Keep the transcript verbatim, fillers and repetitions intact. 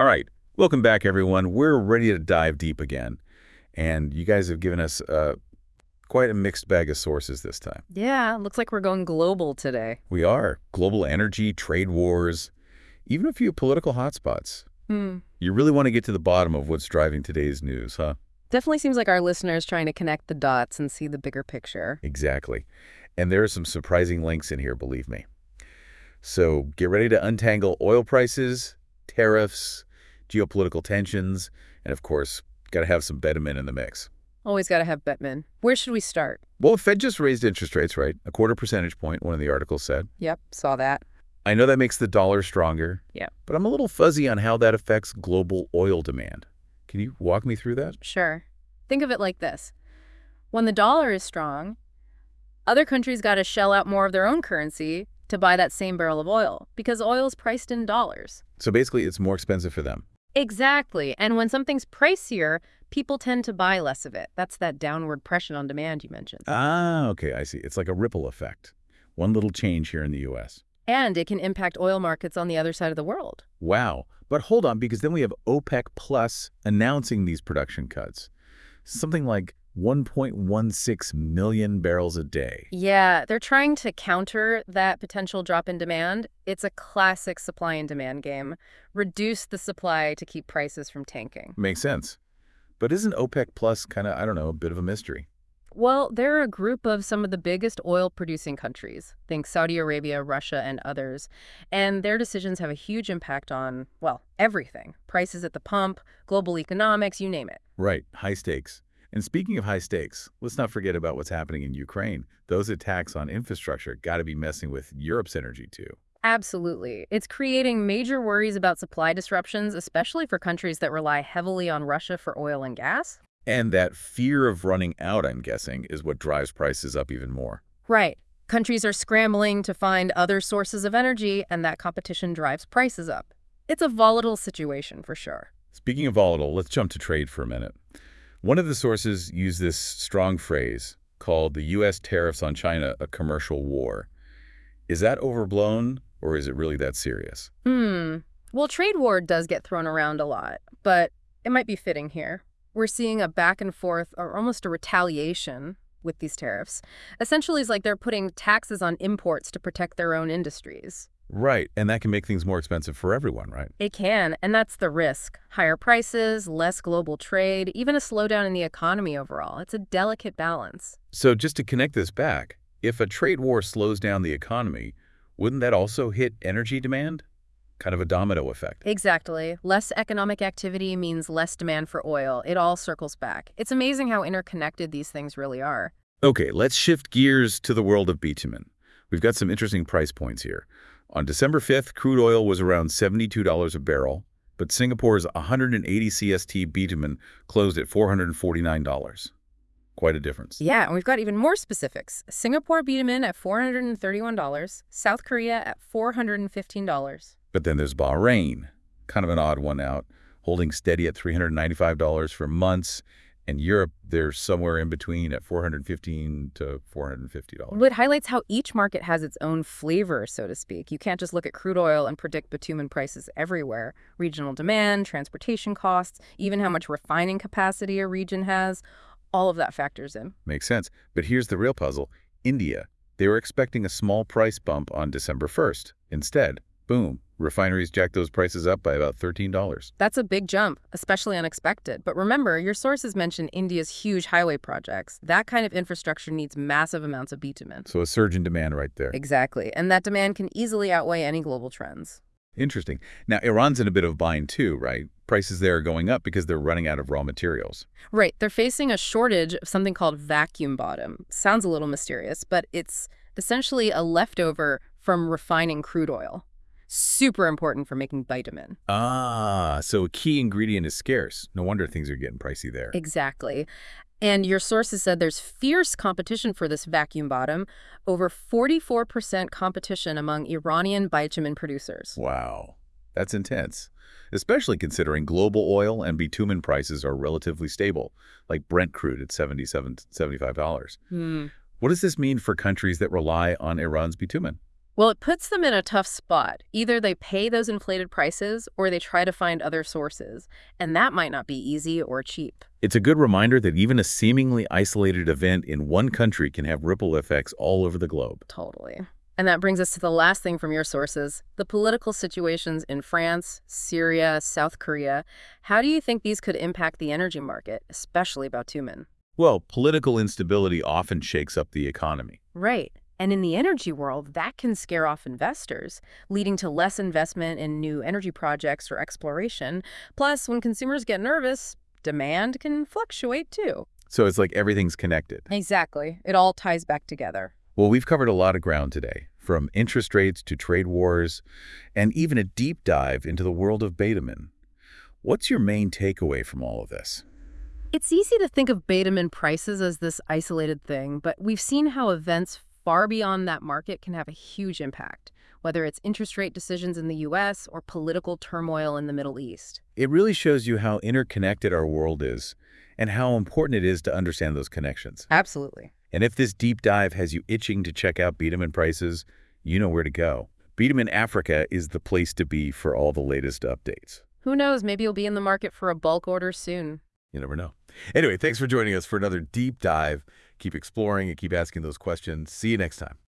All right, welcome back, everyone. We're ready to dive deep again. And you guys have given us uh, quite a mixed bag of sources this time. Yeah, looks like we're going global today. We are. Global energy, trade wars, even a few political hotspots. Hmm. You really want to get to the bottom of what's driving today's news, huh? Definitely seems like our listeners trying to connect the dots and see the bigger picture. Exactly. And there are some surprising links in here, believe me. So get ready to untangle oil prices, tariffs, geopolitical tensions, and of course, got to have some betterment in the mix. Always got to have Bettman. Where should we start? Well, the Fed just raised interest rates, right? A quarter percentage point, one of the articles said. Yep, saw that. I know that makes the dollar stronger. Yeah. But I'm a little fuzzy on how that affects global oil demand. Can you walk me through that? Sure. Think of it like this. When the dollar is strong, other countries got to shell out more of their own currency to buy that same barrel of oil because oil is priced in dollars. So basically, it's more expensive for them. Exactly. And when something's pricier, people tend to buy less of it. That's that downward pressure on demand you mentioned. Ah, okay, I see. It's like a ripple effect. One little change here in the U S. And it can impact oil markets on the other side of the world. Wow. But hold on, because then we have OPEC Plus announcing these production cuts. Something like one point one six million barrels a day. Yeah, they're trying to counter that potential drop in demand. It's a classic supply and demand game. Reduce the supply to keep prices from tanking. Makes sense. But isn't OPEC Plus kind of, I don't know, a bit of a mystery? Well, they're a group of some of the biggest oil-producing countries. Think Saudi Arabia, Russia, and others. And their decisions have a huge impact on, well, everything. Prices at the pump, global economics, you name it. Right, high stakes. And speaking of high stakes, let's not forget about what's happening in Ukraine. Those attacks on infrastructure got to be messing with Europe's energy, too. Absolutely. It's creating major worries about supply disruptions, especially for countries that rely heavily on Russia for oil and gas. And that fear of running out, I'm guessing, is what drives prices up even more. Right. Countries are scrambling to find other sources of energy, and that competition drives prices up. It's a volatile situation for sure. Speaking of volatile, let's jump to trade for a minute. One of the sources used this strong phrase called the U S tariffs on China a commercial war. Is that overblown, or is it really that serious? Hmm. Well, trade war does get thrown around a lot, but it might be fitting here. We're seeing a back and forth, or almost a retaliation, with these tariffs. Essentially, it's like they're putting taxes on imports to protect their own industries. Right, and that can make things more expensive for everyone, right? It can, and that's the risk. Higher prices, less global trade, even a slowdown in the economy overall. It's a delicate balance. So just to connect this back, if a trade war slows down the economy, wouldn't that also hit energy demand? Kind of a domino effect. Exactly. Less economic activity means less demand for oil. It all circles back. It's amazing how interconnected these things really are. Okay, let's shift gears to the world of bitumen. We've got some interesting price points here. On December fifth, crude oil was around seventy-two dollars a barrel, but Singapore's one hundred eighty C S T bitumen closed at four hundred forty-nine dollars. Quite a difference. Yeah, and we've got even more specifics. Singapore bitumen at four hundred thirty-one dollars, South Korea at four hundred fifteen dollars. But then there's Bahrain, kind of an odd one out, holding steady at three hundred ninety-five dollars for months. And Europe, they're somewhere in between at four hundred fifteen dollars to four hundred fifty dollars. It highlights how each market has its own flavor, so to speak. You can't just look at crude oil and predict bitumen prices everywhere. Regional demand, transportation costs, even how much refining capacity a region has, all of that factors in. Makes sense. But here's the real puzzle. India, they were expecting a small price bump on December first. Instead, boom, refineries jacked those prices up by about thirteen dollars. That's a big jump, especially unexpected. But remember, your sources mentioned India's huge highway projects. That kind of infrastructure needs massive amounts of bitumen. So a surge in demand right there. Exactly. And that demand can easily outweigh any global trends. Interesting. Now, Iran's in a bit of a bind too, right? Prices there are going up because they're running out of raw materials. Right. They're facing a shortage of something called vacuum bottom. Sounds a little mysterious, but it's essentially a leftover from refining crude oil. Super important for making bitumen. Ah, so a key ingredient is scarce. No wonder things are getting pricey there. Exactly. And your sources said there's fierce competition for this vacuum bottom, over forty-four percent competition among Iranian bitumen producers. Wow, that's intense, especially considering global oil and bitumen prices are relatively stable, like Brent crude at seventy-seven, seventy-five dollars. Hmm. What does this mean for countries that rely on Iran's bitumen? Well, it puts them in a tough spot. Either they pay those inflated prices or they try to find other sources, and that might not be easy or cheap. It's a good reminder that even a seemingly isolated event in one country can have ripple effects all over the globe. Totally. And that brings us to the last thing from your sources, the political situations in France, Syria, South Korea. How do you think these could impact the energy market, especially bitumen? Well, political instability often shakes up the economy. Right. And in the energy world, that can scare off investors, leading to less investment in new energy projects or exploration. Plus, when consumers get nervous, demand can fluctuate too. So it's like everything's connected. Exactly. It all ties back together. Well, we've covered a lot of ground today, from interest rates to trade wars, and even a deep dive into the world of bitumen. What's your main takeaway from all of this? It's easy to think of bitumen prices as this isolated thing, but we've seen how events far beyond that market can have a huge impact, whether it's interest rate decisions in the U S or political turmoil in the Middle East. It really shows you how interconnected our world is and how important it is to understand those connections. Absolutely. And if this deep dive has you itching to check out bitumen prices, you know where to go. Bitumen Africa is the place to be for all the latest updates. Who knows, maybe you'll be in the market for a bulk order soon. You never know. Anyway, thanks for joining us for another deep dive. Keep exploring and keep asking those questions. See you next time.